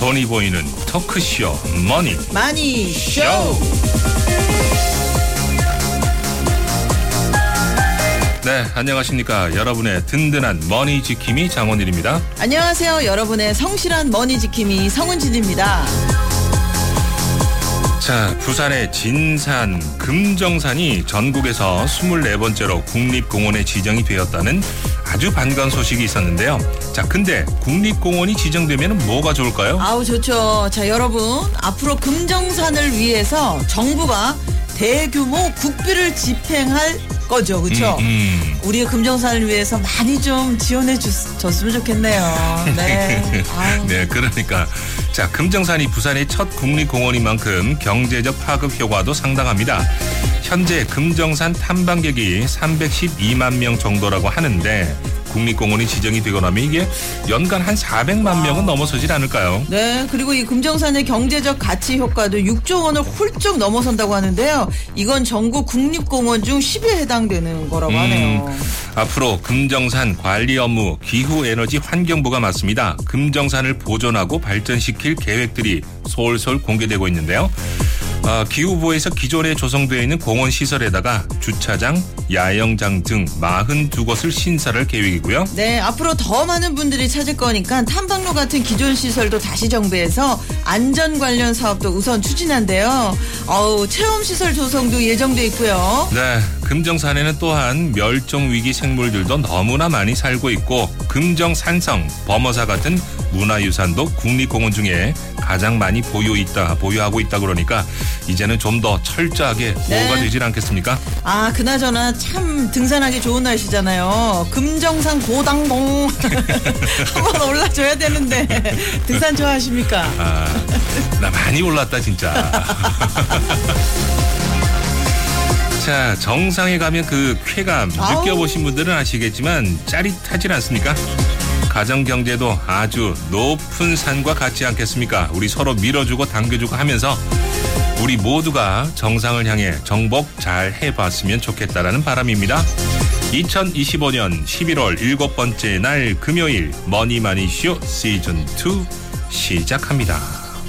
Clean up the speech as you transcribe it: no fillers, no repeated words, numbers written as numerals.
돈이 보이는 토크쇼 머니 많이 쇼. 네, 안녕하십니까. 여러분의 든든한 머니 지킴이 장원일입니다. 안녕하세요. 여러분의 성실한 머니 지킴이 성은진입니다. 자, 부산의 진산, 금정산이 전국에서 24번째로 국립공원에 지정이 되었다는 아주 반가운 소식이 있었는데요. 자, 근데 국립공원이 지정되면 뭐가 좋을까요? 아우, 좋죠. 자, 여러분, 앞으로 금정산을 위해서 정부가 대규모 국비를 집행할 거죠. 그렇죠? 우리의 금정산을 위해서 많이 좀 지원해 줬으면 좋겠네요. 네. 네, 그러니까 자, 금정산이 부산의 첫 국립공원인 만큼 경제적 파급 효과도 상당합니다. 현재 금정산 탐방객이 312만 명 정도라고 하는데 국립공원이 지정이 되고 나면 이게 연간 한 400만 명은 넘어서질 않을까요? 네, 그리고 이 금정산의 경제적 가치 효과도 6조 원을 훌쩍 넘어선다고 하는데요. 이건 전국 국립공원 중 10위에 해당되는 거라고 하네요. 앞으로 금정산 관리 업무 기후에너지 환경부가 맡습니다. 금정산을 보존하고 발전시킬 계획들이 솔솔 공개되고 있는데요. 기후부에서 기존에 조성되어 있는 공원 시설에다가 주차장, 야영장 등 42곳을 신설할 계획이고요. 네, 앞으로 더 많은 분들이 찾을 거니까 탐방로 같은 기존 시설도 다시 정비해서 안전 관련 사업도 우선 추진한대요. 체험시설 조성도 예정돼 있고요. 네, 금정산에는 또한 멸종위기 생물들도 너무나 많이 살고 있고 금정산성, 범어사 같은 문화유산도 국립공원 중에 가장 많이 보유하고 있다 그러니까 이제는 좀 더 철저하게 보호가 되질 않겠습니까? 그나저나 참 등산하기 좋은 날씨잖아요. 금정산 고당봉 한번 올라줘야 되는데 등산 좋아하십니까? 나 많이 올랐다 진짜. 자, 정상에 가면 그 쾌감 느껴보신 분들은 아시겠지만 짜릿하진 않습니까? 가정경제도 아주 높은 산과 같지 않겠습니까? 우리 서로 밀어주고 당겨주고 하면서 우리 모두가 정상을 향해 정복 잘 해봤으면 좋겠다라는 바람입니다. 2025년 11월 7번째 날 금요일 머니마니쇼 시즌2 시작합니다.